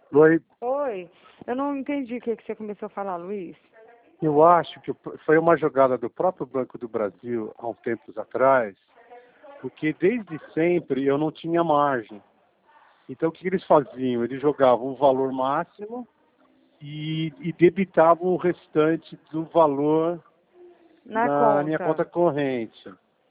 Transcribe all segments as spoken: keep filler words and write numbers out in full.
Oi, Oi, eu não entendi o que, que você começou a falar, Luiz. eu acho que foi uma jogada do próprio Banco do Brasil há um tempos atrás, porque desde sempre eu não tinha margem. Então o que eles faziam? Eles jogavam o valor máximo e, e debitavam o restante do valor Na na minha conta conta. corrente.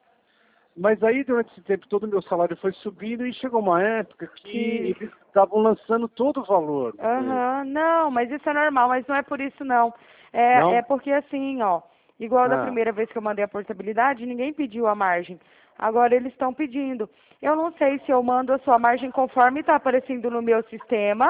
Mas aí, durante esse tempo todo, meu salário foi subindo e chegou uma época que Que. eles estavam lançando todo o valor do mês. Aham, não, mas isso é normal, mas não é por isso não. É, é Não? porque assim, ó, igual da Ah, primeira vez que eu mandei a portabilidade, ninguém pediu a margem. Agora eles estão pedindo. Eu não sei se eu mando a sua margem conforme está aparecendo no meu sistema.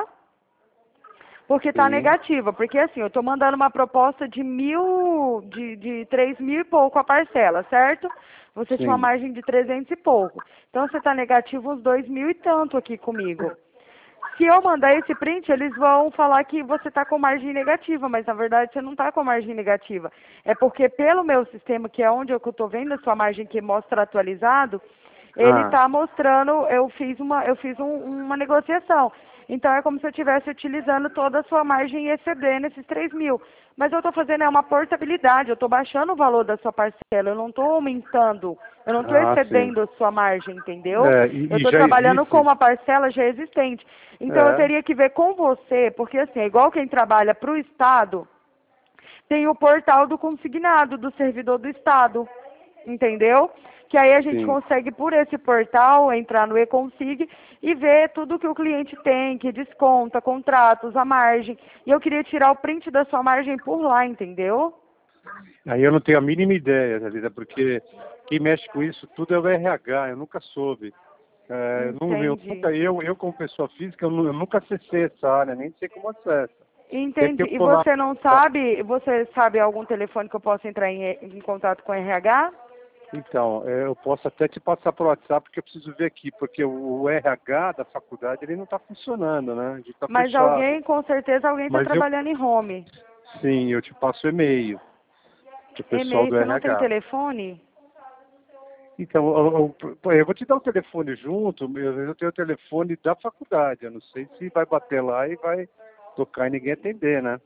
Porque está sim, negativa, porque assim, eu estou mandando uma proposta de mil, de, de três mil e pouco a parcela, certo? Você tinha uma sim. margem de trezentos e pouco. Então você está negativo uns dois mil e tanto aqui comigo. Se eu mandar esse print, eles vão falar que você está com margem negativa, mas na verdade você não está com margem negativa. É porque pelo meu sistema, que é onde eu estou vendo a sua margem que mostra atualizado, ele Ah, está mostrando, eu fiz uma, eu fiz um- uma negociação. Então é como se eu estivesse utilizando toda a sua margem E C B nesses três mil. Mas eu estou fazendo é uma portabilidade, eu estou baixando o valor da sua parcela, eu não estou aumentando, eu não estou ah, sim. excedendo a sua margem, entendeu? É, Eu e, e estou já trabalhando com existe. uma parcela já existente. Então eu É, teria que ver com você, porque assim, é igual quem trabalha para o Estado, tem o portal do consignado, do servidor do Estado, entendeu? Que aí a gente sim. consegue, por esse portal, entrar no eConsig e ver tudo que o cliente tem, que desconta, contratos, a margem. E eu queria tirar o print da sua margem por lá, entendeu? Aí eu não tenho a mínima ideia, Thalita, porque quem mexe com isso tudo é o R H, eu nunca soube. É, eu, não- eu Entendi. nunca, eu, eu como pessoa física, eu, nu- eu nunca acessei essa área, nem sei como acessa. Sei que Entendi. eu E tô lá. você não sabe, você sabe algum telefone que eu possa entrar em, em contato com o R H? Então, é, eu posso até te passar por WhatsApp, porque eu preciso ver aqui, porque o, o R H da faculdade, ele não está funcionando, né? Ele está Mas fechado. alguém, com certeza, alguém está Mas eu, trabalhando em home. sim, eu te passo o e-mail do pessoal E-mail, do você não tem R H. telefone? Então, eu, eu, eu vou te dar o telefone junto, eu, eu tenho o telefone da faculdade, eu não sei se vai bater lá e vai tocar e ninguém atender, né?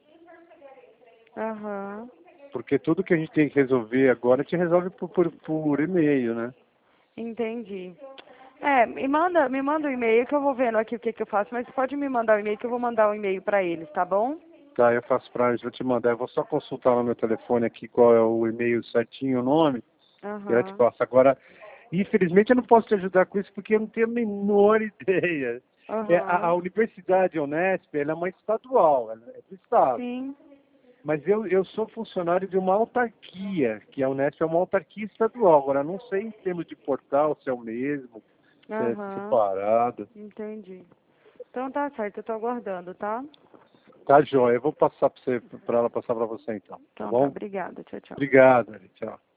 Aham. Porque tudo que a gente tem que resolver agora, a gente resolve por, por, por e-mail, né? Entendi. É, me manda, me manda um e-mail que eu vou vendo aqui o que, que eu faço, mas pode me mandar um e-mail que eu vou mandar um e-mail para eles, tá bom? Tá, eu faço pra eles, vou te mandar, eu vou só consultar no meu telefone aqui qual é o e-mail certinho, o nome, e eu te Aham. passo. Agora, infelizmente eu não posso te ajudar com isso porque eu não tenho a menor ideia. É, a, a Aham. Universidade Unesp, ela é uma estadual, ela é do Estado. Sim. Mas eu, eu sou funcionário de uma autarquia, que a Unesp é uma autarquia estadual. Agora, não sei em termos de portal se é o mesmo, se é Aham. separado. Entendi. Então tá certo, eu tô aguardando, tá? Tá, joia. Eu vou passar para você, para ela passar para você então. Tá Então tá, bom? obrigada. Tchau, tchau. Obrigado, Ari. Tchau.